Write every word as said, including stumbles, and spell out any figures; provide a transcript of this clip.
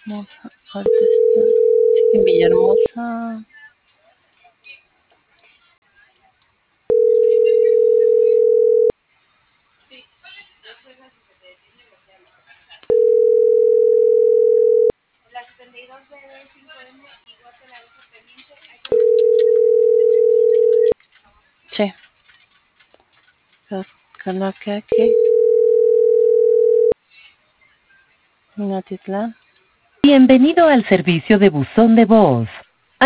Hermosa, ahorita está en Villahermosa. Sí, Calaqueque, Minatitlán. Bienvenido al servicio de buzón de voz.